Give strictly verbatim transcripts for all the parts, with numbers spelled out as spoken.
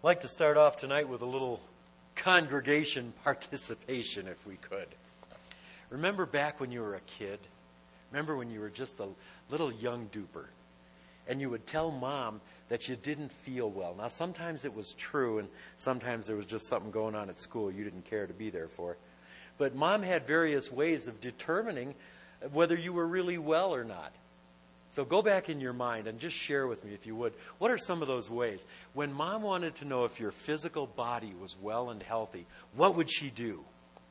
I'd like to start off tonight with a little congregation participation, if we could. Remember back when you were a kid? Remember when you were just a little young duper, and you would tell Mom that you didn't feel well. Now, sometimes it was true, and sometimes there was just something going on at school you didn't care to be there for. But Mom had various ways of determining whether you were really well or not. So go back in your mind and just share with me, if you would, what are some of those ways? When Mom wanted to know if your physical body was well and healthy, what would she do?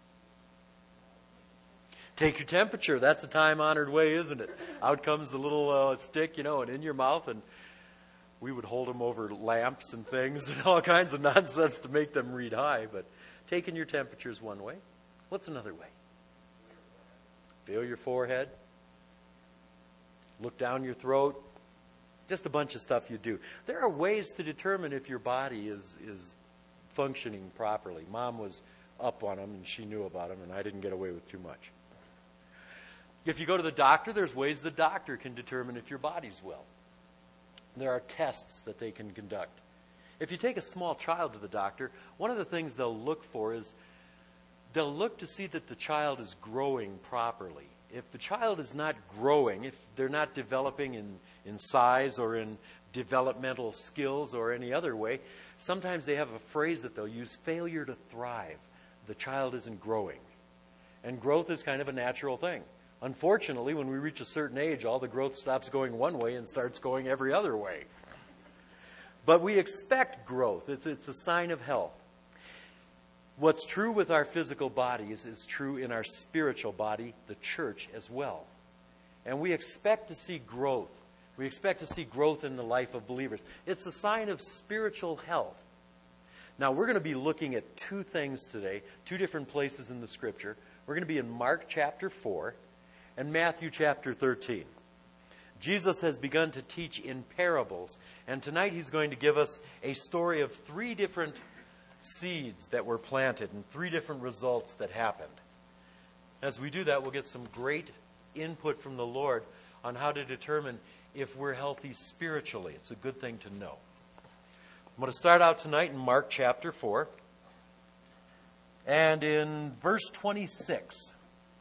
Take your temperature. That's a time-honored way, isn't it? Out comes the little uh, stick, you know, and in your mouth, and we would hold them over lamps and things and all kinds of nonsense to make them read high. But taking your temperature is one way. What's another way? Feel your forehead. Look down your throat. Just a bunch of stuff you do. There are ways to determine if your body is, is functioning properly. Mom was up on them, and she knew about them, and I didn't get away with too much. If you go to the doctor, there's ways the doctor can determine if your body's well. There are tests that they can conduct. If you take a small child to the doctor, one of the things they'll look for is they'll look to see that the child is growing properly. If the child is not growing, if they're not developing in, in size or in developmental skills or any other way, sometimes they have a phrase that they'll use, failure to thrive. The child isn't growing. And growth is kind of a natural thing. Unfortunately, when we reach a certain age, all the growth stops going one way and starts going every other way. But we expect growth. It's, it's a sign of health. What's true with our physical bodies is true in our spiritual body, the church, as well. And we expect to see growth. We expect to see growth in the life of believers. It's a sign of spiritual health. Now, we're going to be looking at two things today, two different places in the Scripture. We're going to be in Mark chapter four and Matthew chapter thirteen. Jesus has begun to teach in parables, and tonight he's going to give us a story of three different seeds that were planted and three different results that happened. As we do that, we'll get some great input from the Lord on how to determine if we're healthy spiritually. It's a good thing to know. I'm going to start out tonight in Mark chapter four. And in verse twenty-six,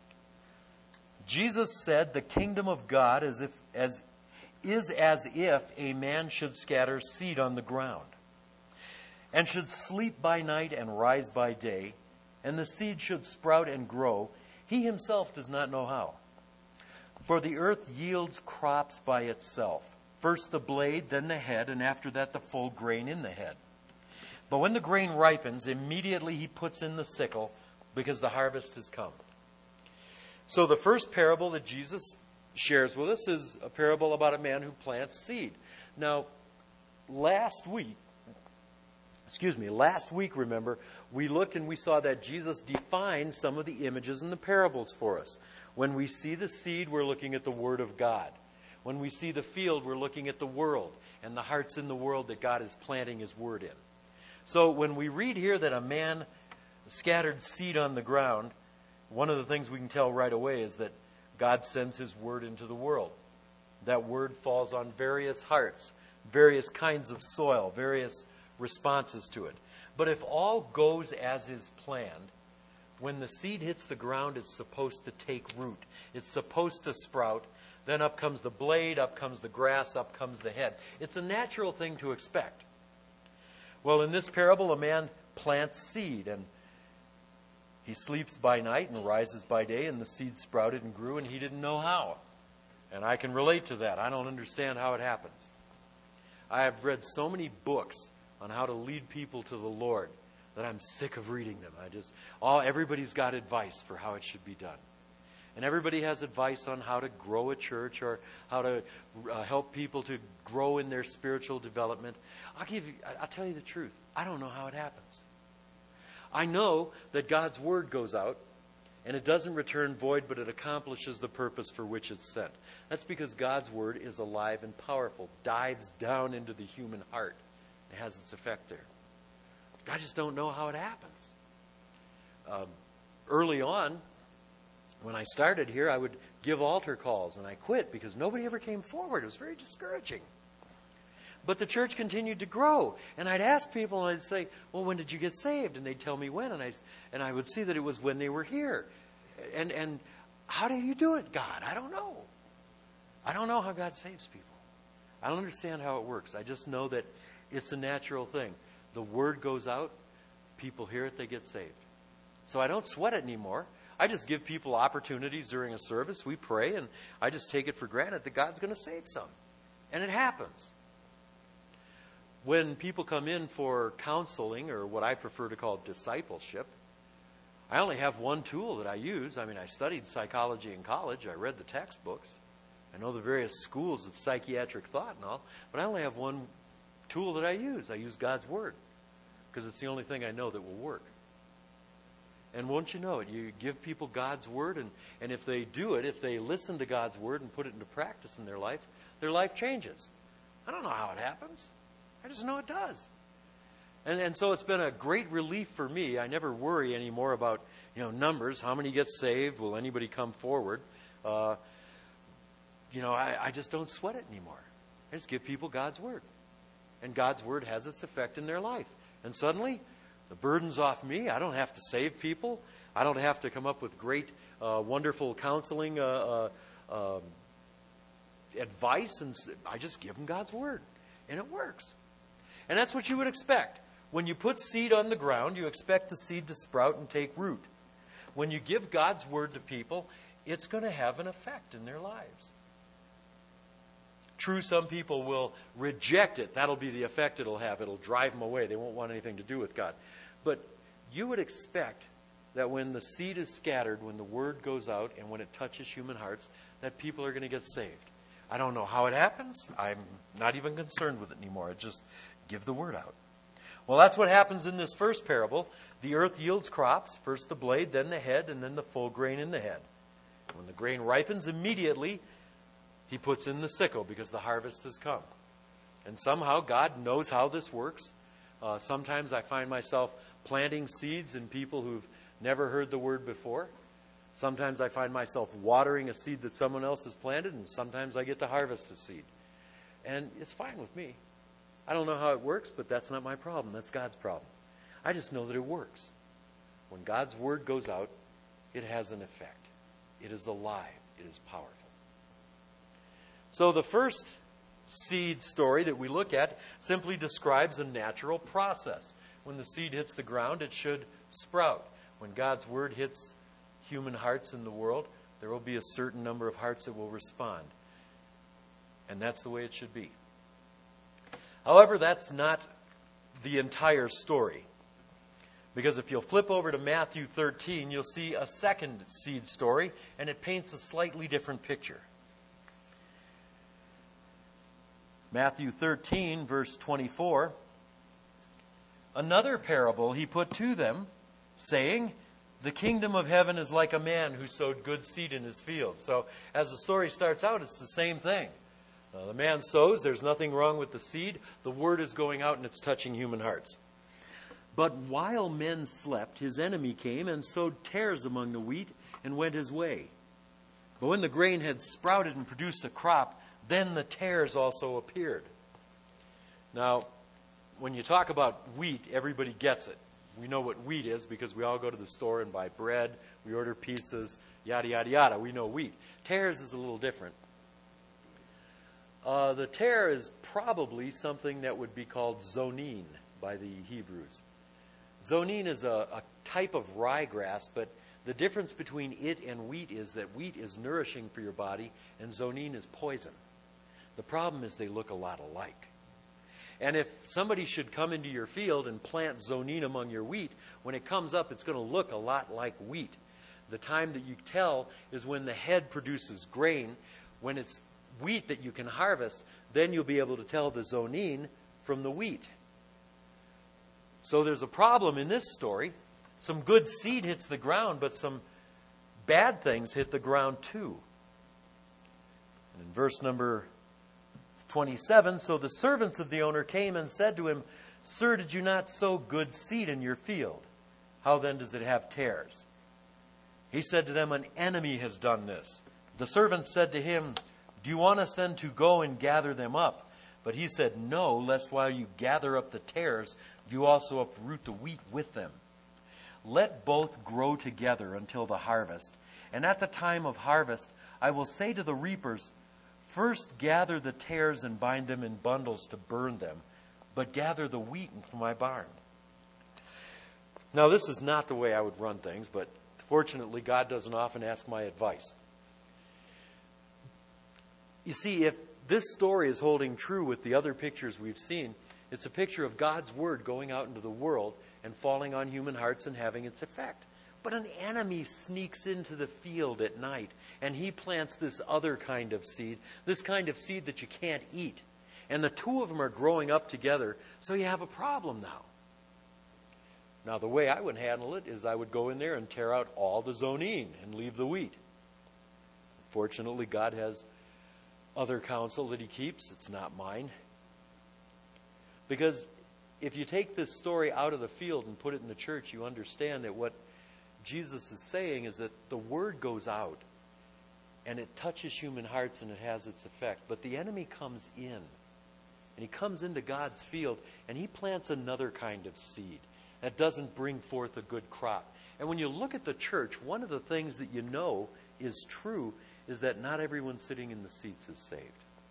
Jesus said, "The kingdom of God is, if, as, is as if a man should scatter seed on the ground, and should sleep by night and rise by day, and the seed should sprout and grow. He himself does not know how. For the earth yields crops by itself, first the blade, then the head, and after that the full grain in the head. But when the grain ripens, immediately he puts in the sickle, because the harvest has come." So the first parable that Jesus shares with us is a parable about a man who plants seed. Now, last week, Excuse me, last week, remember, we looked and we saw that Jesus defined some of the images in the parables for us. When we see the seed, we're looking at the Word of God. When we see the field, we're looking at the world and the hearts in the world that God is planting His Word in. So when we read here that a man scattered seed on the ground, one of the things we can tell right away is that God sends His Word into the world. That Word falls on various hearts, various kinds of soil, various responses to it. But if all goes as is planned, when the seed hits the ground, it's supposed to take root. It's supposed to sprout. Then up comes the blade, up comes the grass, up comes the head. It's a natural thing to expect. Well, in this parable, a man plants seed, and he sleeps by night and rises by day, and the seed sprouted and grew, and he didn't know how. And I can relate to that. I don't understand how it happens. I have read so many books on how to lead people to the Lord that I'm sick of reading them. I just, all everybody's got advice for how it should be done. And everybody has advice on how to grow a church or how to uh, help people to grow in their spiritual development. I'll give you, I'll tell you the truth. I don't know how it happens. I know that God's Word goes out and it doesn't return void, but it accomplishes the purpose for which it's sent. That's because God's Word is alive and powerful, dives down into the human heart. It has its effect there. I just don't know how it happens. Um, early on, when I started here, I would give altar calls, and I quit because nobody ever came forward. It was very discouraging. But the church continued to grow. And I'd ask people, and I'd say, well, when did you get saved? And they'd tell me when. And I, and I would see that it was when they were here. And, and how do you do it, God? I don't know. I don't know how God saves people. I don't understand how it works. I just know that it's a natural thing. The word goes out, people hear it, they get saved. So I don't sweat it anymore. I just give people opportunities during a service. We pray, and I just take it for granted that God's going to save some. And it happens. When people come in for counseling, or what I prefer to call discipleship, I only have one tool that I use. I mean, I studied psychology in college. I read the textbooks. I know the various schools of psychiatric thought and all, but I only have one tool that I use. I use God's Word, because it's the only thing I know that will work. And won't you know it? You give people God's Word, and, and if they do it, if they listen to God's Word and put it into practice in their life, their life changes. I don't know how it happens. I just know it does. And, and so it's been a great relief for me. I never worry anymore about, you know, numbers. How many get saved? Will anybody come forward? Uh, you know, I, I just don't sweat it anymore. I just give people God's Word. And God's Word has its effect in their life. And suddenly, the burden's off me. I don't have to save people. I don't have to come up with great, uh, wonderful counseling uh, uh, uh, advice. And I just give them God's Word. And it works. And that's what you would expect. When you put seed on the ground, you expect the seed to sprout and take root. When you give God's Word to people, it's going to have an effect in their lives. True, some people will reject it. That'll be the effect it'll have. It'll drive them away. They won't want anything to do with God. But you would expect that when the seed is scattered, when the Word goes out, and when it touches human hearts, that people are going to get saved. I don't know how it happens. I'm not even concerned with it anymore. I just give the Word out. Well, that's what happens in this first parable. The earth yields crops, first the blade, then the head, and then the full grain in the head. When the grain ripens, immediately he puts in the sickle, because the harvest has come. And somehow God knows how this works. Uh, sometimes I find myself planting seeds in people who've never heard the Word before. Sometimes I find myself watering a seed that someone else has planted, and sometimes I get to harvest a seed. And it's fine with me. I don't know how it works, but that's not my problem. That's God's problem. I just know that it works. When God's Word goes out, it has an effect. It is alive. It is powerful. So the first seed story that we look at simply describes a natural process. When the seed hits the ground, it should sprout. When God's Word hits human hearts in the world, there will be a certain number of hearts that will respond. And that's the way it should be. However, that's not the entire story. Because if you'll flip over to Matthew thirteen, you'll see a second seed story, and it paints a slightly different picture. Matthew thirteen, verse twenty-four. Another parable he put to them, saying, the kingdom of heaven is like a man who sowed good seed in his field. So as the story starts out, it's the same thing. Uh, the man sows, there's nothing wrong with the seed. The word is going out and it's touching human hearts. But while men slept, his enemy came and sowed tares among the wheat and went his way. But when the grain had sprouted and produced a crop, then the tares also appeared. Now, when you talk about wheat, everybody gets it. We know what wheat is because we all go to the store and buy bread. We order pizzas, yada, yada, yada. We know wheat. Tares is a little different. Uh, the tare is probably something that would be called zonin by the Hebrews. Zonin is a, a type of ryegrass, but the difference between it and wheat is that wheat is nourishing for your body and zonin is poison. The problem is they look a lot alike. And if somebody should come into your field and plant zonin among your wheat, when it comes up, it's going to look a lot like wheat. The time that you tell is when the head produces grain. When it's wheat that you can harvest, then you'll be able to tell the zonin from the wheat. So there's a problem in this story. Some good seed hits the ground, but some bad things hit the ground too. And in verse number twenty-seven, so the servants of the owner came and said to him, Sir, did you not sow good seed in your field? How then does it have tares? He said to them, An enemy has done this. The servants said to him, Do you want us then to go and gather them up? But he said, no, lest while you gather up the tares, you also uproot the wheat with them. Let both grow together until the harvest. And at the time of harvest, I will say to the reapers, first gather the tares and bind them in bundles to burn them, but gather the wheat into my barn. Now, this is not the way I would run things, but fortunately, God doesn't often ask my advice. You see, if this story is holding true with the other pictures we've seen, it's a picture of God's word going out into the world and falling on human hearts and having its effect. But an enemy sneaks into the field at night, and he plants this other kind of seed, this kind of seed that you can't eat. And the two of them are growing up together, so you have a problem now. Now, the way I would handle it is I would go in there and tear out all the zonine and leave the wheat. Fortunately, God has other counsel that he keeps. It's not mine. Because if you take this story out of the field and put it in the church, you understand that what Jesus is saying is that the word goes out and it touches human hearts and it has its effect. But the enemy comes in, and he comes into God's field and he plants another kind of seed that doesn't bring forth a good crop. And when you look at the church, one of the things that you know is true is that not everyone sitting in the seats is saved.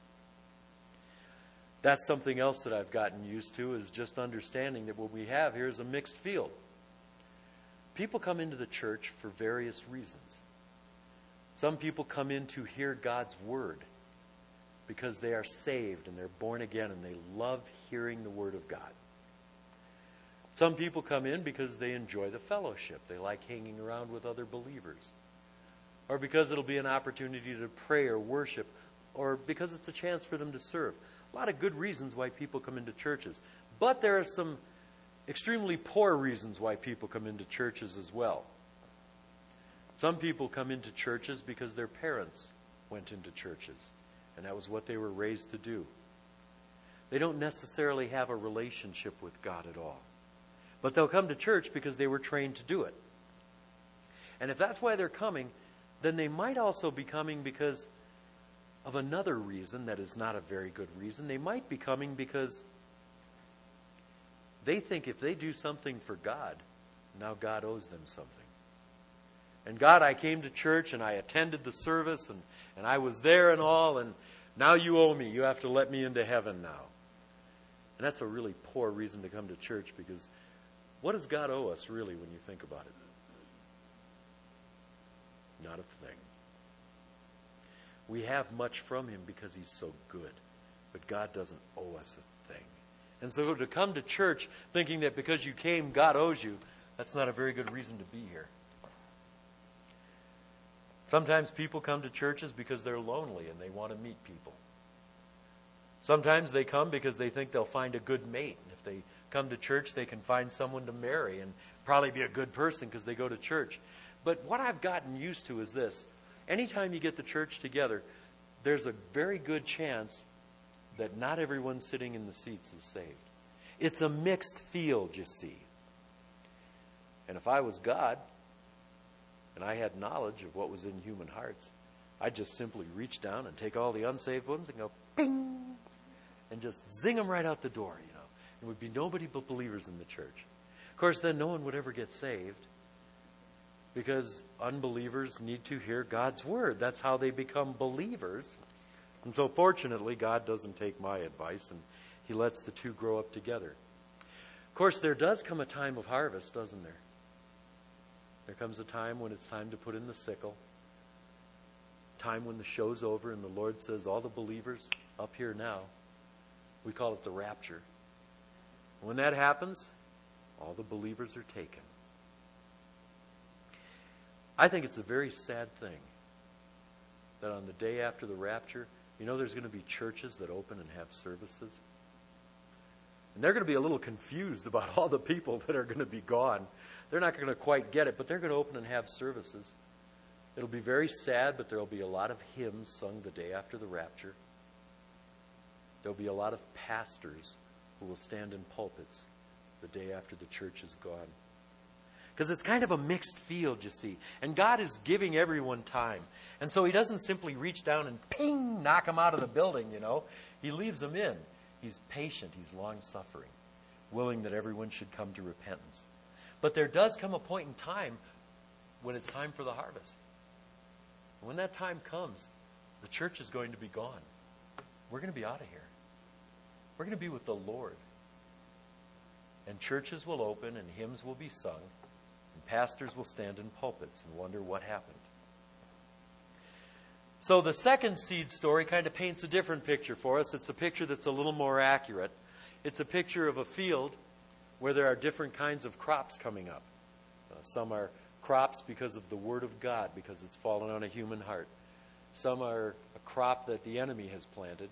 That's something else that I've gotten used to, is just understanding that what we have here is a mixed field. People come into the church for various reasons. Some people come in to hear God's word because they are saved and they're born again and they love hearing the word of God. Some people come in because they enjoy the fellowship. They like hanging around with other believers. Or because it'll be an opportunity to pray or worship, or because it's a chance for them to serve. A lot of good reasons why people come into churches. But there are some extremely poor reasons why people come into churches as well. Some people come into churches because their parents went into churches, and that was what they were raised to do. They don't necessarily have a relationship with God at all. But they'll come to church because they were trained to do it. And if that's why they're coming, then they might also be coming because of another reason that is not a very good reason. They might be coming because they think if they do something for God, now God owes them something. And God, I came to church and I attended the service and, and I was there and all, and now you owe me. You have to let me into heaven now. And that's a really poor reason to come to church, because what does God owe us really when you think about it? Not a thing. We have much from him because he's so good. But God doesn't owe us a thing. And so to come to church thinking that because you came, God owes you, that's not a very good reason to be here. Sometimes people come to churches because they're lonely and they want to meet people. Sometimes they come because they think they'll find a good mate. And if they come to church, they can find someone to marry and probably be a good person because they go to church. But what I've gotten used to is this. Anytime you get the church together, there's a very good chance that not everyone sitting in the seats is saved. It's a mixed field, you see. And if I was God, and I had knowledge of what was in human hearts, I'd just simply reach down and take all the unsaved ones and go, bing, and just zing them right out the door, you know. There would be nobody but believers in the church. Of course, then no one would ever get saved, because unbelievers need to hear God's word. That's how they become believers. And so fortunately, God doesn't take my advice, and he lets the two grow up together. Of course, there does come a time of harvest, doesn't there? There comes a time when it's time to put in the sickle. Time when the show's over and the Lord says, all the believers up here now, we call it the rapture. When that happens, all the believers are taken. I think it's a very sad thing that on the day after the rapture, you know, there's going to be churches that open and have services. And they're going to be a little confused about all the people that are going to be gone. They're not going to quite get it, but they're going to open and have services. It'll be very sad, but there'll be a lot of hymns sung the day after the rapture. There'll be a lot of pastors who will stand in pulpits the day after the church is gone. Because it's kind of a mixed field, you see. And God is giving everyone time. And so he doesn't simply reach down and ping, knock them out of the building, you know. He leaves them in. He's patient. He's long-suffering, willing that everyone should come to repentance. But there does come a point in time when it's time for the harvest. When that time comes, the church is going to be gone. We're going to be out of here. We're going to be with the Lord. And churches will open and hymns will be sung. And pastors will stand in pulpits and wonder what happened. So the second seed story kind of paints a different picture for us. It's a picture that's a little more accurate. It's a picture of a field where there are different kinds of crops coming up. Uh, some are crops because of the Word of God, because it's fallen on a human heart. Some are a crop that the enemy has planted.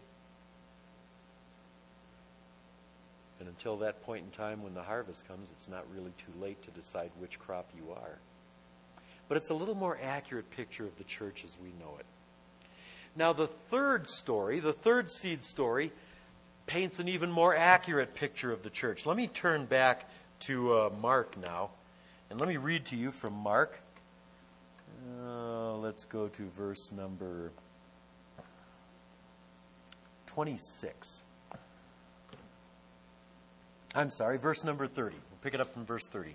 And until that point in time when the harvest comes, it's not really too late to decide which crop you are. But it's a little more accurate picture of the church as we know it. Now the third story, the third seed story, paints an even more accurate picture of the church. Let me turn back to uh, Mark now. And let me read to you from Mark. Uh, let's go to verse number twenty-six. I'm sorry, verse number thirty. We'll pick it up from verse thirty.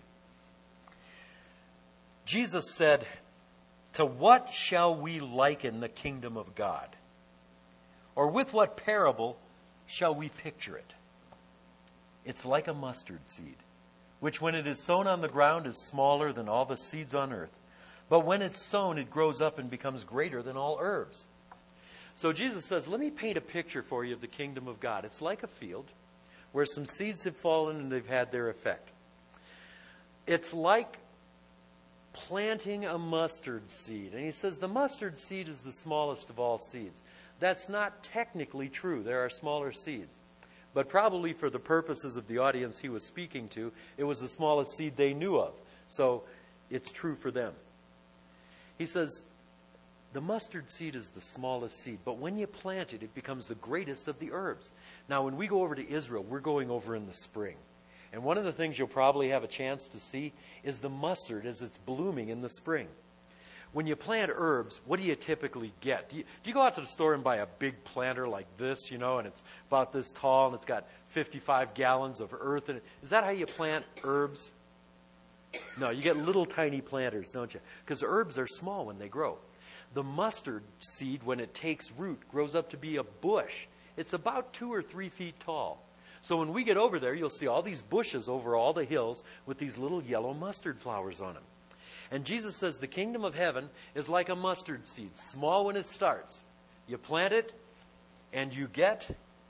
Jesus said, "To what shall we liken the kingdom of God? Or with what parable shall we picture it? It's like a mustard seed, which when it is sown on the ground is smaller than all the seeds on earth. But when it's sown, it grows up and becomes greater than all herbs." So Jesus says, let me paint a picture for you of the kingdom of God. It's like a field where some seeds have fallen and they've had their effect. It's like planting a mustard seed. And he says the mustard seed is the smallest of all seeds. That's not technically true. There are smaller seeds. But probably for the purposes of the audience he was speaking to, it was the smallest seed they knew of. So it's true for them. He says, the mustard seed is the smallest seed, but when you plant it, it becomes the greatest of the herbs. Now, when we go over to Israel, we're going over in the spring. And one of the things you'll probably have a chance to see is the mustard as it's blooming in the spring. When you plant herbs, what do you typically get? Do you, do you go out to the store and buy a big planter like this, you know, and it's about this tall and it's got fifty-five gallons of earth in it? Is that how you plant herbs? No, you get little tiny planters, don't you? Because herbs are small when they grow. The mustard seed, when it takes root, grows up to be a bush. It's about two or three feet tall. So when we get over there, you'll see all these bushes over all the hills with these little yellow mustard flowers on them. And Jesus says the kingdom of heaven is like a mustard seed, small when it starts. You plant it, and you get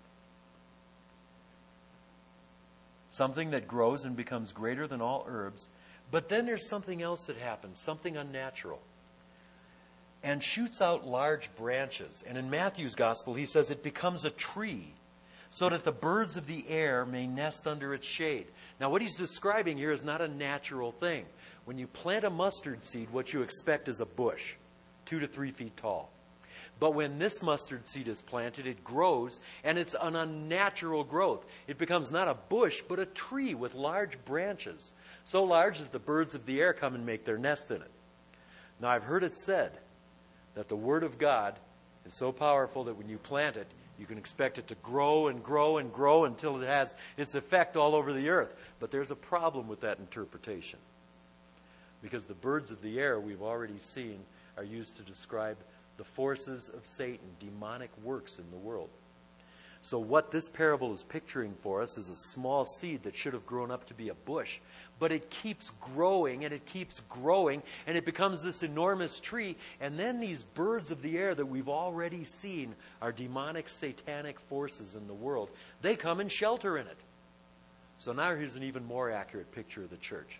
something that grows and becomes greater than all herbs. But then there's something else that happens, something unnatural, and shoots out large branches. And in Matthew's gospel, he says it becomes a tree so that the birds of the air may nest under its shade. Now, what he's describing here is not a natural thing. When you plant a mustard seed, what you expect is a bush, two to three feet tall. But when this mustard seed is planted, it grows, and it's an unnatural growth. It becomes not a bush, but a tree with large branches, so large that the birds of the air come and make their nest in it. Now, I've heard it said that the Word of God is so powerful that when you plant it, you can expect it to grow and grow and grow until it has its effect all over the earth. But there's a problem with that interpretation. Because the birds of the air, we've already seen, are used to describe the forces of Satan, demonic works in the world. So what this parable is picturing for us is a small seed that should have grown up to be a bush. But it keeps growing and it keeps growing and it becomes this enormous tree. And then these birds of the air that we've already seen are demonic, satanic forces in the world. They come and shelter in it. So now here's an even more accurate picture of the church.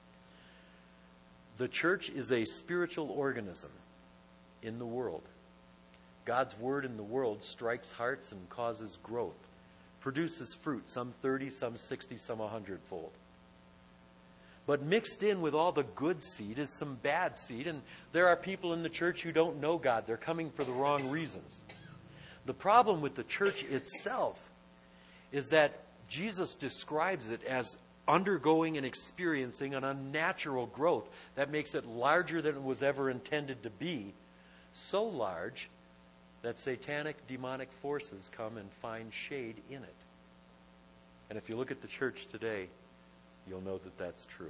The church is a spiritual organism in the world. God's word in the world strikes hearts and causes growth, produces fruit, some thirty, some sixty, some a hundredfold. But mixed in with all the good seed is some bad seed, and there are people in the church who don't know God. They're coming for the wrong reasons. The problem with the church itself is that Jesus describes it as undergoing and experiencing an unnatural growth that makes it larger than it was ever intended to be, so large that satanic, demonic forces come and find shade in it. And if you look at the church today, you'll know that that's true.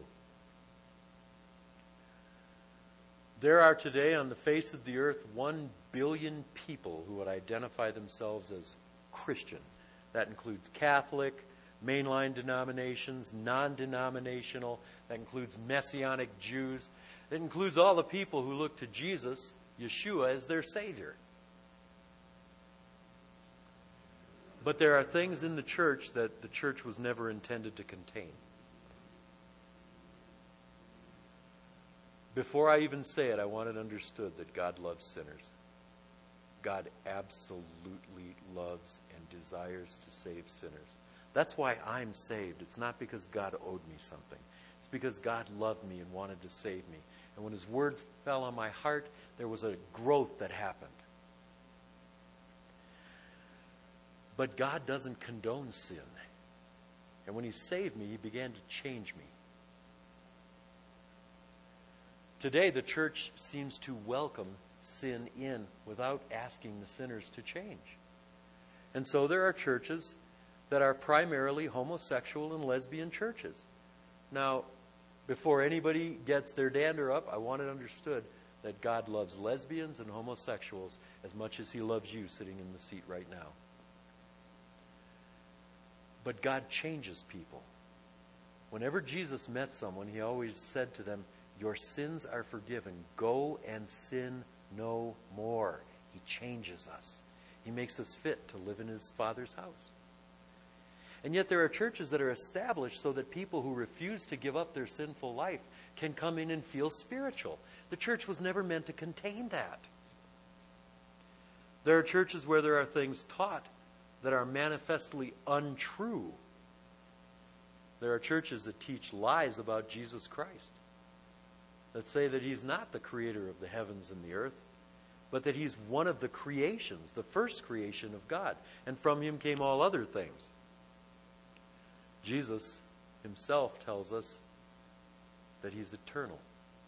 There are today on the face of the earth one billion people who would identify themselves as Christian. That includes Catholic, mainline denominations, non-denominational. That includes Messianic Jews. That includes all the people who look to Jesus, Yeshua, as their Savior. But there are things in the church that the church was never intended to contain. Before I even say it, I want it understood that God loves sinners. God absolutely loves and desires to save sinners. That's why I'm saved. It's not because God owed me something. It's because God loved me and wanted to save me. And when His Word fell on my heart, there was a growth that happened. But God doesn't condone sin. And when He saved me, He began to change me. Today, the church seems to welcome sin in without asking the sinners to change. And so there are churches that are primarily homosexual and lesbian churches. Now, before anybody gets their dander up, I want it understood that God loves lesbians and homosexuals as much as He loves you sitting in the seat right now. But God changes people. Whenever Jesus met someone, He always said to them, "Your sins are forgiven. Go and sin no more." He changes us. He makes us fit to live in His Father's house. And yet there are churches that are established so that people who refuse to give up their sinful life can come in and feel spiritual. The church was never meant to contain that. There are churches where there are things taught that are manifestly untrue. There are churches that teach lies about Jesus Christ, that say that He's not the creator of the heavens and the earth, but that He's one of the creations, the first creation of God, and from Him came all other things. Jesus Himself tells us that He's eternal.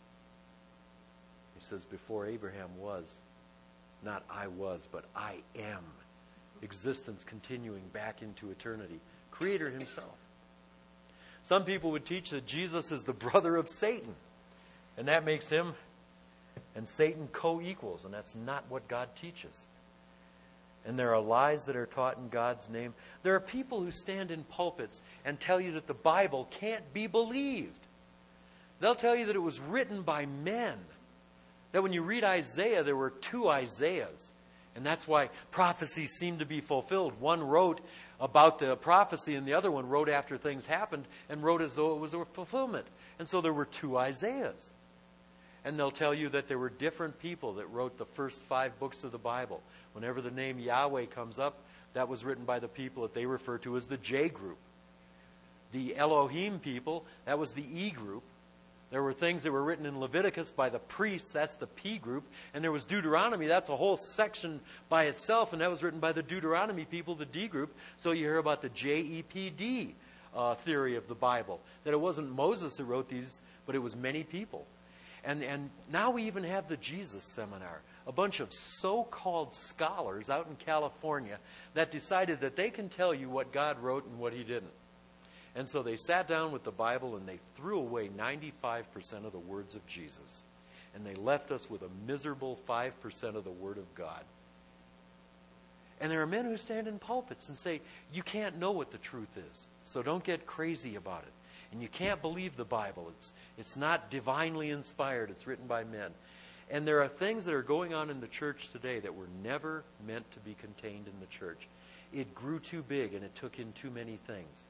He says, before Abraham was, not I was, but I am. Existence continuing back into eternity. Creator Himself. Some people would teach that Jesus is the brother of Satan, and that makes Him and Satan co-equals, and that's not what God teaches. And there are lies that are taught in God's name. There are people who stand in pulpits and tell you that the Bible can't be believed. They'll tell you that it was written by men. That when you read Isaiah, there were two Isaiahs. And that's why prophecies seem to be fulfilled. One wrote about the prophecy, and the other one wrote after things happened and wrote as though it was a fulfillment. And so there were two Isaiahs. And they'll tell you that there were different people that wrote the first five books of the Bible. Whenever the name Yahweh comes up, that was written by the people that they refer to as the J group. The Elohim people, that was the E group. There were things that were written in Leviticus by the priests, that's the P group. And there was Deuteronomy, that's a whole section by itself, and that was written by the Deuteronomy people, the D group. So you hear about the J E P D uh, theory of the Bible. That it wasn't Moses who wrote these, but it was many people. And, and now we even have the Jesus Seminar, a bunch of so-called scholars out in California that decided that they can tell you what God wrote and what He didn't. And so they sat down with the Bible and they threw away ninety-five percent of the words of Jesus. And they left us with a miserable five percent of the Word of God. And there are men who stand in pulpits and say, you can't know what the truth is, so don't get crazy about it. And you can't believe the Bible. It's, it's not divinely inspired. It's written by men. And there are things that are going on in the church today that were never meant to be contained in the church. It grew too big and it took in too many things.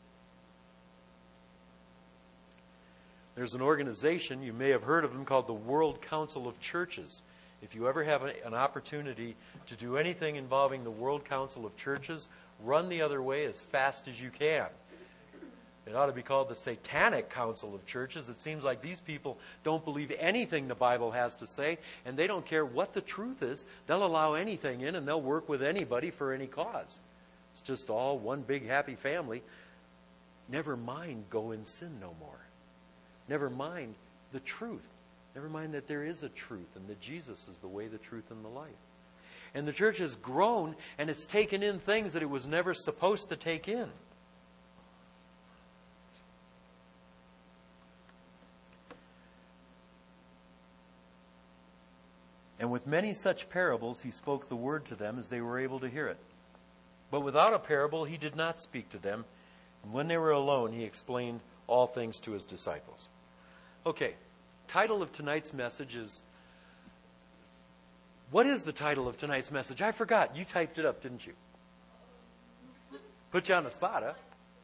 There's an organization, you may have heard of them, called the World Council of Churches. If you ever have an opportunity to do anything involving the World Council of Churches, run the other way as fast as you can. It ought to be called the Satanic Council of Churches. It seems like these people don't believe anything the Bible has to say, and they don't care what the truth is. They'll allow anything in, and they'll work with anybody for any cause. It's just all one big happy family. Never mind go and sin no more. Never mind the truth. Never mind that there is a truth and that Jesus is the way, the truth, and the life. And the church has grown, and it's taken in things that it was never supposed to take in. And with many such parables he spoke the word to them as they were able to hear it. But without a parable he did not speak to them. And when they were alone, he explained all things to his disciples. Okay, title of tonight's message is... What is the title of tonight's message? I forgot. You typed it up, didn't you? Put you on the spot, huh?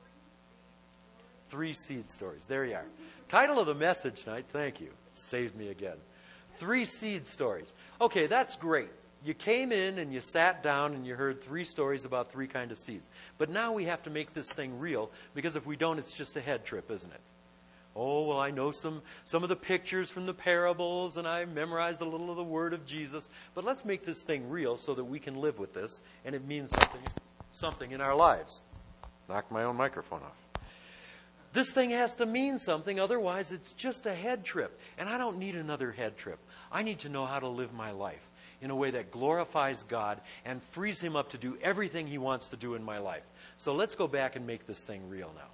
Three seed stories. There you are. Title of the message tonight, thank you. Saved me again. Three seed stories. Okay, that's great. You came in and you sat down and you heard three stories about three kinds of seeds. But now we have to make this thing real, because if we don't, it's just a head trip, isn't it? Oh, well, I know some, some of the pictures from the parables, and I memorized a little of the word of Jesus. But let's make this thing real so that we can live with this, and it means something, something in our lives. Knock my own microphone off. This thing has to mean something, otherwise it's just a head trip. And I don't need another head trip. I need to know how to live my life in a way that glorifies God and frees Him up to do everything He wants to do in my life. So let's go back and make this thing real now.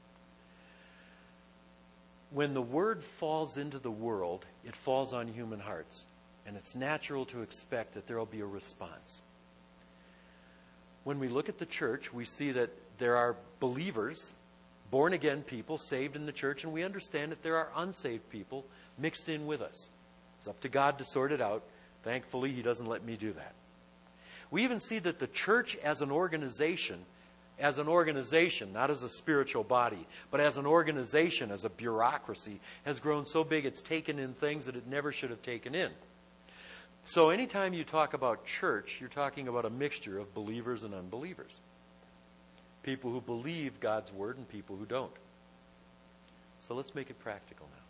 When the Word falls into the world, it falls on human hearts. And it's natural to expect that there will be a response. When we look at the church, we see that there are believers, born-again people, saved in the church, and we understand that there are unsaved people mixed in with us. It's up to God to sort it out. Thankfully, He doesn't let me do that. We even see that the church as an organization, as an organization, not as a spiritual body, but as an organization, as a bureaucracy, has grown so big it's taken in things that it never should have taken in. So anytime you talk about church, you're talking about a mixture of believers and unbelievers. People who believe God's word and people who don't. So let's make it practical now.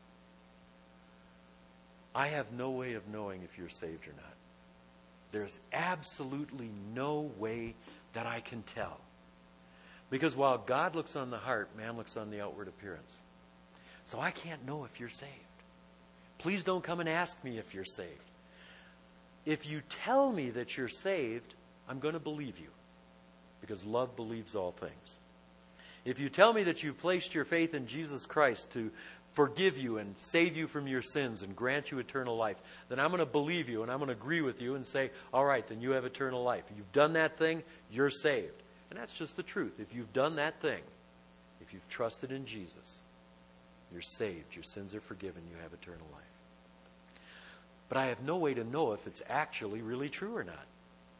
I have no way of knowing if you're saved or not. There's absolutely no way that I can tell. Because while God looks on the heart, man looks on the outward appearance. So I can't know if you're saved. Please don't come and ask me if you're saved. If you tell me that you're saved, I'm going to believe you. Because love believes all things. If you tell me that you've placed your faith in Jesus Christ to forgive you and save you from your sins and grant you eternal life, then I'm going to believe you and I'm going to agree with you and say, all right, then you have eternal life. If you've done that thing, you're saved. And that's just the truth. If you've done that thing, if you've trusted in Jesus, you're saved. Your sins are forgiven. You have eternal life. But I have no way to know if it's actually really true or not.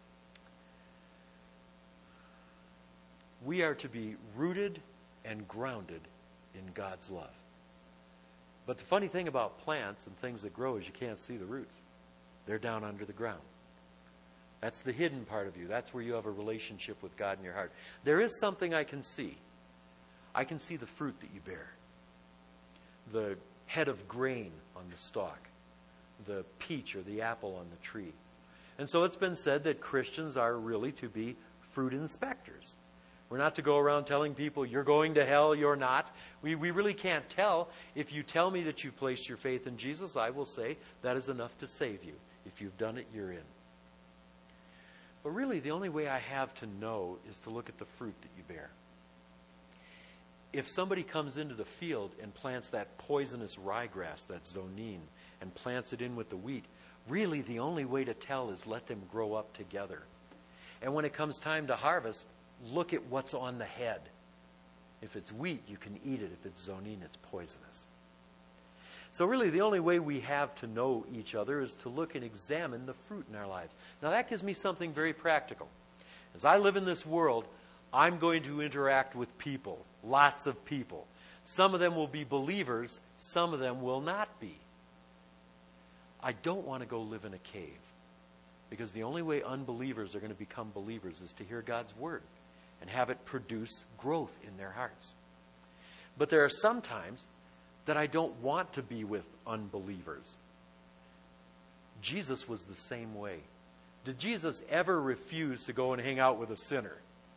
We are to be rooted and grounded in God's love. But the funny thing about plants and things that grow is you can't see the roots. They're down under the ground. That's the hidden part of you. That's where you have a relationship with God in your heart. There is something I can see. I can see the fruit that you bear. The head of grain on the stalk. The peach or the apple on the tree. And so it's been said that Christians are really to be fruit inspectors. We're not to go around telling people, you're going to hell, you're not. We, we really can't tell. If you tell me that you've placed your faith in Jesus, I will say that is enough to save you. If you've done it, you're in. But really, the only way I have to know is to look at the fruit that you bear. If somebody comes into the field and plants that poisonous ryegrass, that zonine, and plants it in with the wheat, really the only way to tell is let them grow up together. And when it comes time to harvest, look at what's on the head. If it's wheat, you can eat it. If it's zonine, it's poisonous. So really, the only way we have to know each other is to look and examine the fruit in our lives. Now, that gives me something very practical. As I live in this world, I'm going to interact with people, lots of people. Some of them will be believers, some of them will not be. I don't want to go live in a cave, because the only way unbelievers are going to become believers is to hear God's word and have it produce growth in their hearts. But there are some times that I don't want to be with unbelievers. Jesus was the same way. Did Jesus ever refuse to go and hang out with a sinner?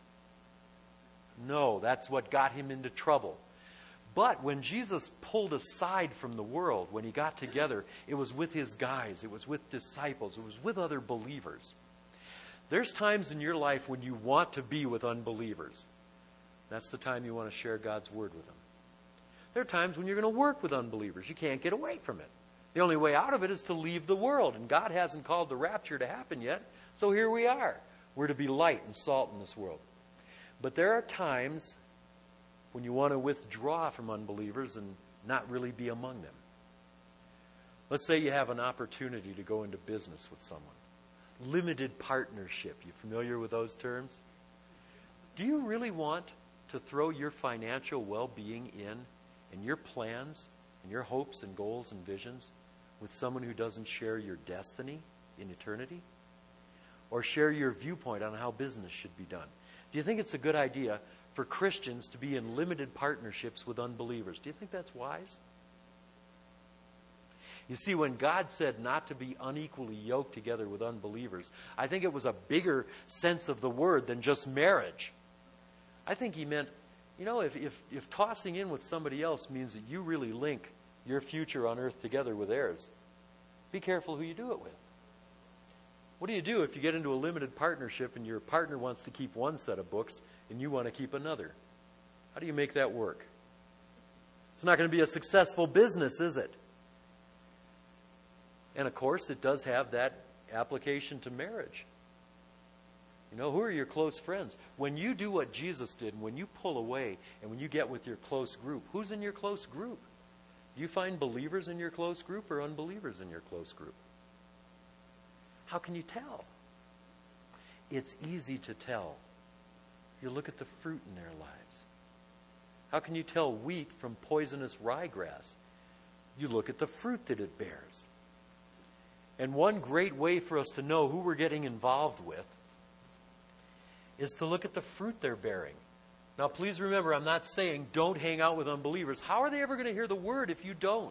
No, that's what got him into trouble. But when Jesus pulled aside from the world, when he got together, it was with his guys, it was with disciples, it was with other believers. There's times in your life when you want to be with unbelievers. That's the time you want to share God's word with them. There are times when you're going to work with unbelievers. You can't get away from it. The only way out of it is to leave the world. And God hasn't called the rapture to happen yet. So here we are. We're to be light and salt in this world. But there are times when you want to withdraw from unbelievers and not really be among them. Let's say you have an opportunity to go into business with someone. Limited partnership. You familiar with those terms? Do you really want to throw your financial well-being in and your plans and your hopes and goals and visions with someone who doesn't share your destiny in eternity? Or share your viewpoint on how business should be done? Do you think it's a good idea for Christians to be in limited partnerships with unbelievers? Do you think that's wise? You see, when God said not to be unequally yoked together with unbelievers, I think it was a bigger sense of the word than just marriage. I think he meant, you know, if, if, if tossing in with somebody else means that you really link your future on earth together with theirs, be careful who you do it with. What do you do if you get into a limited partnership and your partner wants to keep one set of books and you want to keep another? How do you make that work? It's not going to be a successful business, is it? And of course, it does have that application to marriage. You know, who are your close friends? When you do what Jesus did, when you pull away and when you get with your close group, who's in your close group? Do you find believers in your close group or unbelievers in your close group? How can you tell? It's easy to tell. You look at the fruit in their lives. How can you tell wheat from poisonous ryegrass? You look at the fruit that it bears. And one great way for us to know who we're getting involved with is to look at the fruit they're bearing. Now, please remember, I'm not saying don't hang out with unbelievers. How are they ever going to hear the word if you don't?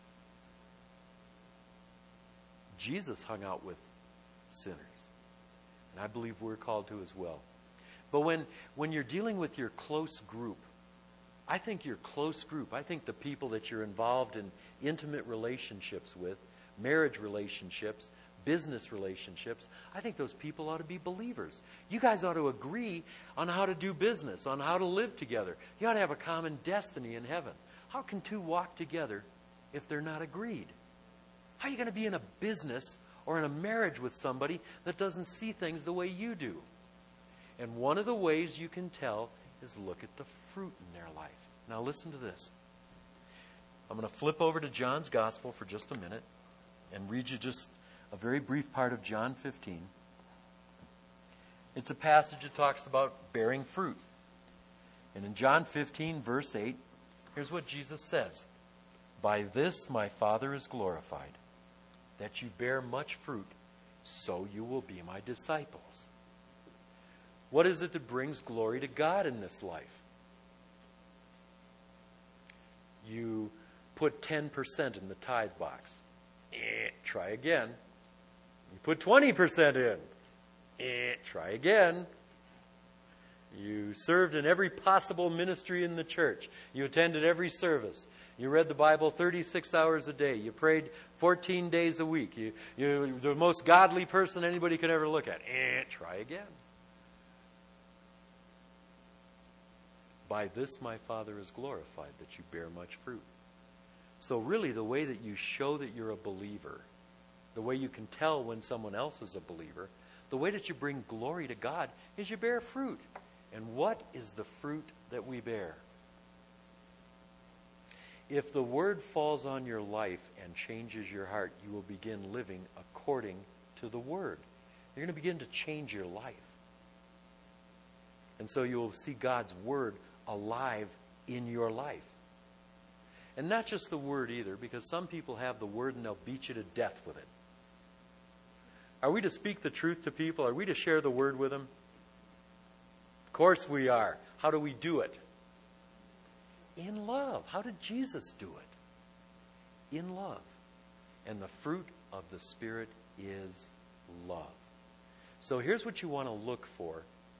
Jesus hung out with sinners. And I believe we're called to as well. But when, when you're dealing with your close group, I think your close group, I think the people that you're involved in intimate relationships with, marriage relationships, business relationships, I think those people ought to be believers. You guys ought to agree on how to do business, on how to live together. You ought to have a common destiny in heaven. How can two walk together if they're not agreed? How are you going to be in a business or in a marriage with somebody that doesn't see things the way you do? And one of the ways you can tell is look at the fruit in their life. Now listen to this. I'm going to flip over to John's Gospel for just a minute and read you just a very brief part of John fifteen. It's a passage that talks about bearing fruit. And in John fifteen, verse eight, here's what Jesus says. By this my Father is glorified, that you bear much fruit, so you will be my disciples. What is it that brings glory to God in this life? You put ten percent in the tithe box. Eh, try again. You put twenty percent in. Eh, try again. You served in every possible ministry in the church. You attended every service. You read the Bible thirty-six hours a day. You prayed fourteen days a week. You, you're the most godly person anybody could ever look at. Eh, try again. By this my Father is glorified, that you bear much fruit. So really the way that you show that you're a believer, the way you can tell when someone else is a believer, the way that you bring glory to God is you bear fruit. And what is the fruit that we bear? If the word falls on your life and changes your heart, you will begin living according to the word. You're going to begin to change your life. And so you will see God's word alive in your life. And not just the word either, because some people have the word and they'll beat you to death with it. Are we to speak the truth to people? Are we to share the word with them? Of course we are. How do we do it? In love. How did Jesus do it? In love. And the fruit of the Spirit is love. So here's what you want to look for.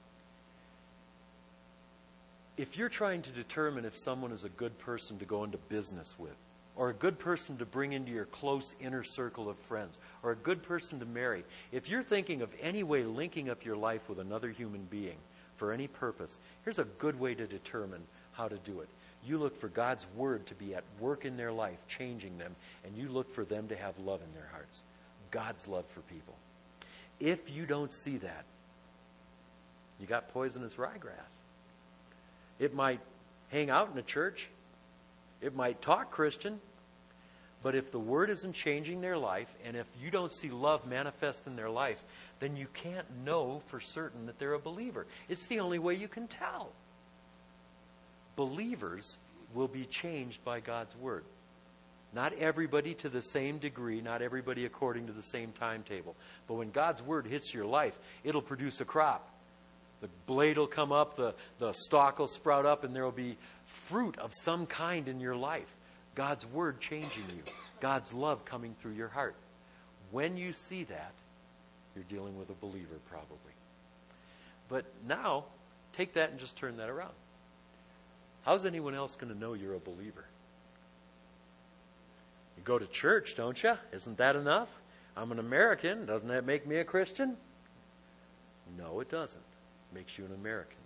If you're trying to determine if someone is a good person to go into business with, or a good person to bring into your close inner circle of friends, or a good person to marry, if you're thinking of any way linking up your life with another human being for any purpose, here's a good way to determine how to do it. You look for God's word to be at work in their life, changing them, and you look for them to have love in their hearts. God's love for people. If you don't see that, you got poisonous ryegrass. It might hang out in a church. It might talk Christian. But if the word isn't changing their life, and if you don't see love manifest in their life, then you can't know for certain that they're a believer. It's the only way you can tell. Believers will be changed by God's word. Not everybody to the same degree, not everybody according to the same timetable. But when God's word hits your life, it'll produce a crop. The blade will come up, the, the stalk will sprout up, and there will be fruit of some kind in your life. God's word changing you. God's love coming through your heart. When you see that, you're dealing with a believer probably. But now, take that and just turn that around. How's anyone else going to know you're a believer? You go to church, don't you? Isn't that enough? I'm an American. Doesn't that make me a Christian? No, it doesn't. It makes you an American.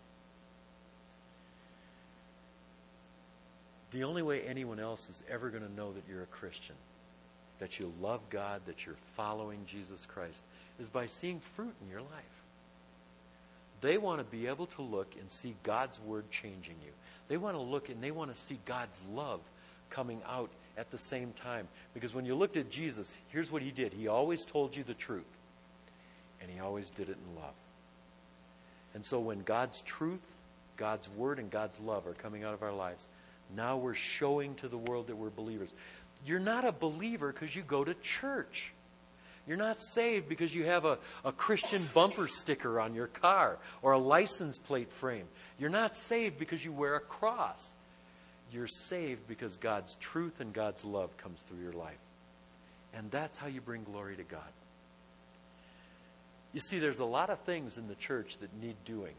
The only way anyone else is ever going to know that you're a Christian, that you love God, that you're following Jesus Christ, is by seeing fruit in your life. They want to be able to look and see God's word changing you. They want to look and they want to see God's love coming out at the same time. Because when you looked at Jesus, here's what he did. He always told you the truth. And he always did it in love. And so when God's truth, God's word, and God's love are coming out of our lives, now we're showing to the world that we're believers. You're not a believer because you go to church. You're not saved because you have a, a Christian bumper sticker on your car or a license plate frame. You're not saved because you wear a cross. You're saved because God's truth and God's love comes through your life. And that's how you bring glory to God. You see, there's a lot of things in the church that need doing.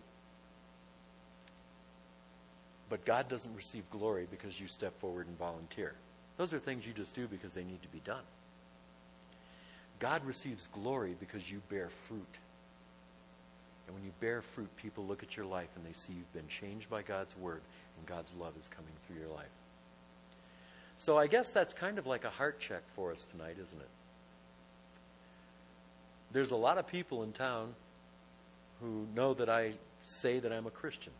But God doesn't receive glory because you step forward and volunteer. Those are things you just do because they need to be done. God receives glory because you bear fruit. And when you bear fruit, people look at your life and they see you've been changed by God's word and God's love is coming through your life. So I guess that's kind of like a heart check for us tonight, isn't it? There's a lot of people in town who know that I say that I'm a Christian.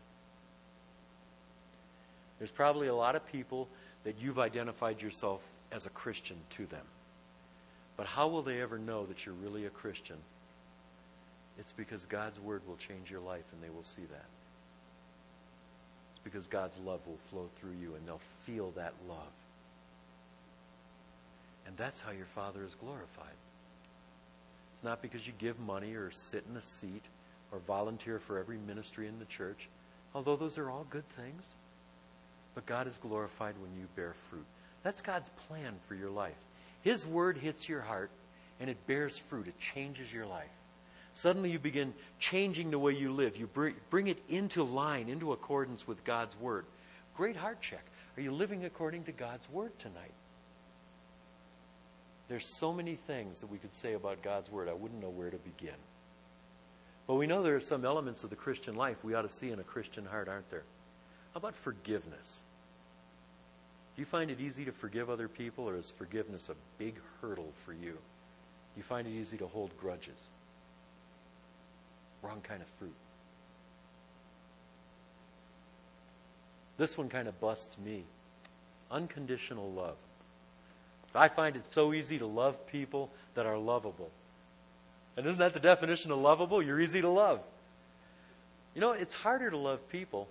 There's probably a lot of people that you've identified yourself as a Christian to them. But how will they ever know that you're really a Christian? It's because God's word will change your life and they will see that. It's because God's love will flow through you and they'll feel that love. And that's how your Father is glorified. It's not because you give money or sit in a seat or volunteer for every ministry in the church, although those are all good things. But God is glorified when you bear fruit. That's God's plan for your life. His word hits your heart and it bears fruit. It changes your life. Suddenly you begin changing the way you live. You bring, bring it into line, into accordance with God's word. Great heart check. Are you living according to God's word tonight? There's so many things that we could say about God's word. I wouldn't know where to begin. But we know there are some elements of the Christian life we ought to see in a Christian heart, aren't there? How about forgiveness? Do you find it easy to forgive other people, or is forgiveness a big hurdle for you? Do you find it easy to hold grudges? Wrong kind of fruit. This one kind of busts me. Unconditional love. I find it so easy to love people that are lovable. And isn't that the definition of lovable? You're easy to love. You know, it's harder to love people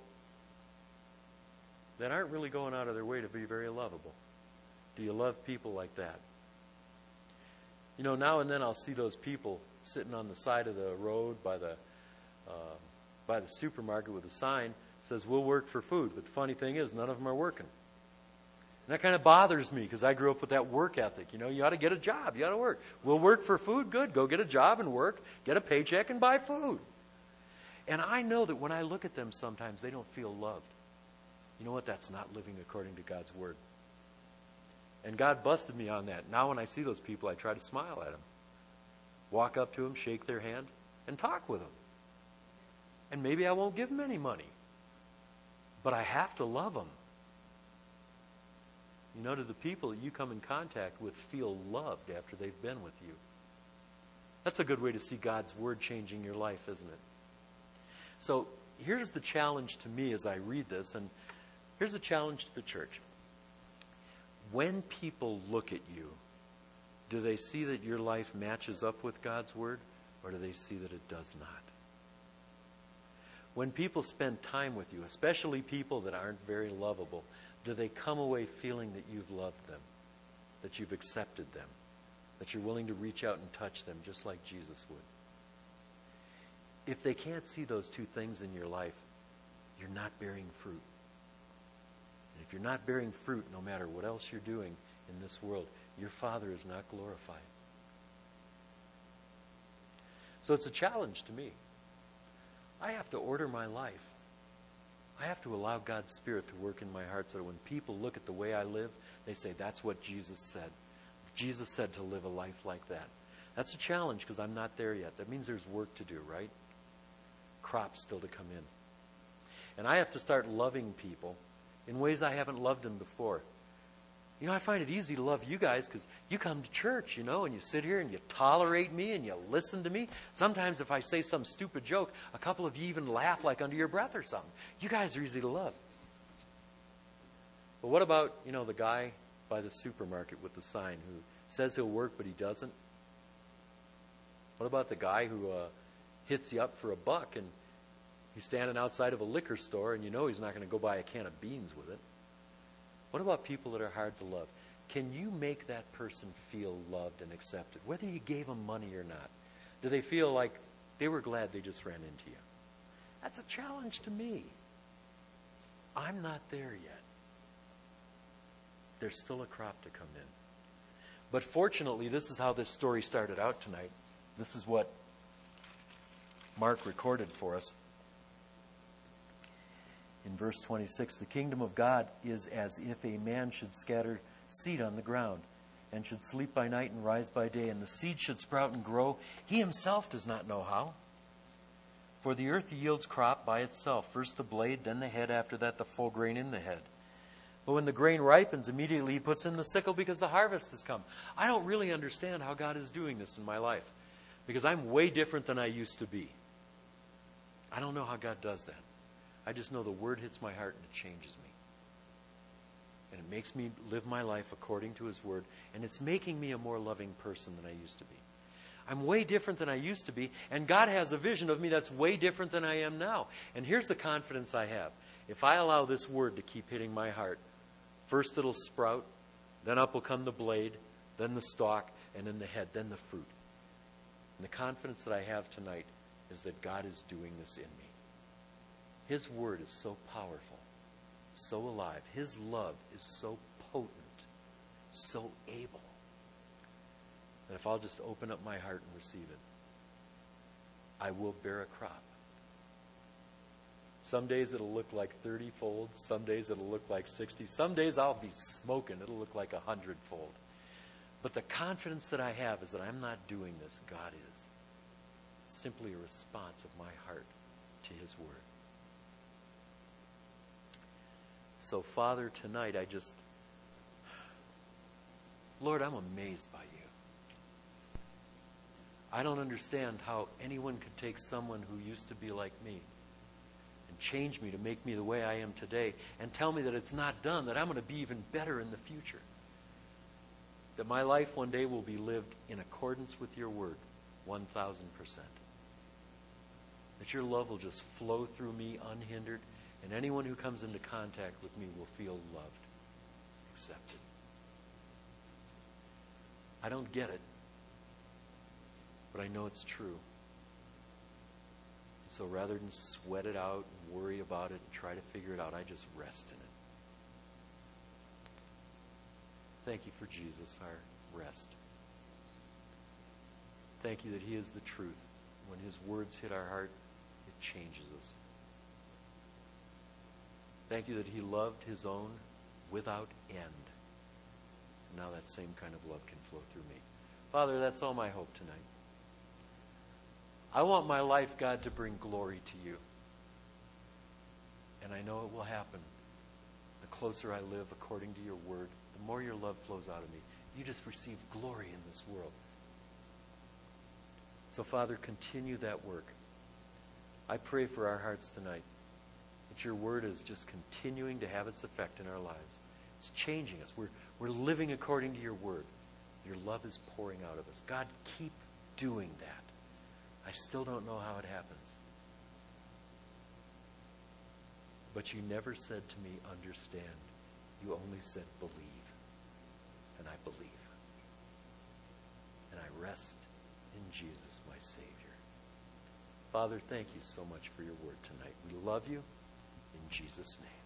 that aren't really going out of their way to be very lovable. Do you love people like that? You know, now and then I'll see those people sitting on the side of the road by the uh, by the supermarket with a sign that says, "We'll work for food." But the funny thing is, none of them are working. And that kind of bothers me because I grew up with that work ethic. You know, you ought to get a job. You ought to work. We'll work for food. Good. Go get a job and work. Get a paycheck and buy food. And I know that when I look at them sometimes, they don't feel loved. You know what? That's not living according to God's word. And God busted me on that. Now when I see those people, I try to smile at them. Walk up to them, shake their hand, and talk with them. And maybe I won't give them any money. But I have to love them. You know, do the people that you come in contact with feel loved after they've been with you? That's a good way to see God's Word changing your life, isn't it? So here's the challenge to me as I read this, and here's the challenge to the church. When people look at you, do they see that your life matches up with God's Word, or do they see that it does not? When people spend time with you, especially people that aren't very lovable, do they come away feeling that you've loved them, that you've accepted them, that you're willing to reach out and touch them just like Jesus would? If they can't see those two things in your life, you're not bearing fruit. And if you're not bearing fruit, no matter what else you're doing in this world, your Father is not glorified. So it's a challenge to me. I have to order my life. I have to allow God's Spirit to work in my heart so that when people look at the way I live, they say, that's what Jesus said. Jesus said to live a life like that. That's a challenge because I'm not there yet. That means there's work to do, right? Crops still to come in. And I have to start loving people in ways I haven't loved them before. You know, I find it easy to love you guys because you come to church, you know, and you sit here and you tolerate me and you listen to me. Sometimes if I say some stupid joke, a couple of you even laugh like under your breath or something. You guys are easy to love. But what about, you know, the guy by the supermarket with the sign who says he'll work but he doesn't? What about the guy who uh, hits you up for a buck and he's standing outside of a liquor store and you know he's not going to go buy a can of beans with it? What about people that are hard to love? Can you make that person feel loved and accepted, whether you gave them money or not? Do they feel like they were glad they just ran into you? That's a challenge to me. I'm not there yet. There's still a crop to come in. But fortunately, this is how this story started out tonight. This is what Mark recorded for us. In verse twenty-six, the kingdom of God is as if a man should scatter seed on the ground, and should sleep by night and rise by day, and the seed should sprout and grow. He himself does not know how. For the earth yields crop by itself, first the blade, then the head, after that the full grain in the head. But when the grain ripens, immediately he puts in the sickle because the harvest has come. I don't really understand how God is doing this in my life, because I'm way different than I used to be. I don't know how God does that. I just know the Word hits my heart and it changes me. And it makes me live my life according to His Word. And it's making me a more loving person than I used to be. I'm way different than I used to be. And God has a vision of me that's way different than I am now. And here's the confidence I have. If I allow this Word to keep hitting my heart, first it'll sprout, then up will come the blade, then the stalk, and then the head, then the fruit. And the confidence that I have tonight is that God is doing this in me. His Word is so powerful, so alive. His love is so potent, so able, that if I'll just open up my heart and receive it, I will bear a crop. Some days it'll look like thirty-fold. Some days it'll look like sixty. Some days I'll be smoking. It'll look like a hundred-fold. But the confidence that I have is that I'm not doing this. God is. It's simply a response of my heart to His Word. So, Father, tonight I just, Lord, I'm amazed by you. I don't understand how anyone could take someone who used to be like me and change me to make me the way I am today and tell me that it's not done, that I'm going to be even better in the future. That my life one day will be lived in accordance with your Word, one thousand percent. That your love will just flow through me unhindered, and anyone who comes into contact with me will feel loved, accepted. I don't get it, but I know it's true. And so rather than sweat it out and worry about it and try to figure it out, I just rest in it. Thank you for Jesus, our rest. Thank you that He is the truth. When His words hit our heart, it changes us. Thank you that He loved His own without end. Now that same kind of love can flow through me. Father, that's all my hope tonight. I want my life, God, to bring glory to you. And I know it will happen. The closer I live according to your Word, the more your love flows out of me. You just receive glory in this world. So, Father, continue that work. I pray for our hearts tonight that your word is just continuing to have its effect in our lives. It's changing us. We're, we're living according to your word. Your love is pouring out of us. God, keep doing that. I still don't know how it happens. But you never said to me, understand. You only said, believe. And I believe. And I rest in Jesus, my Savior. Father, thank you so much for your word tonight. We love you in Jesus' name.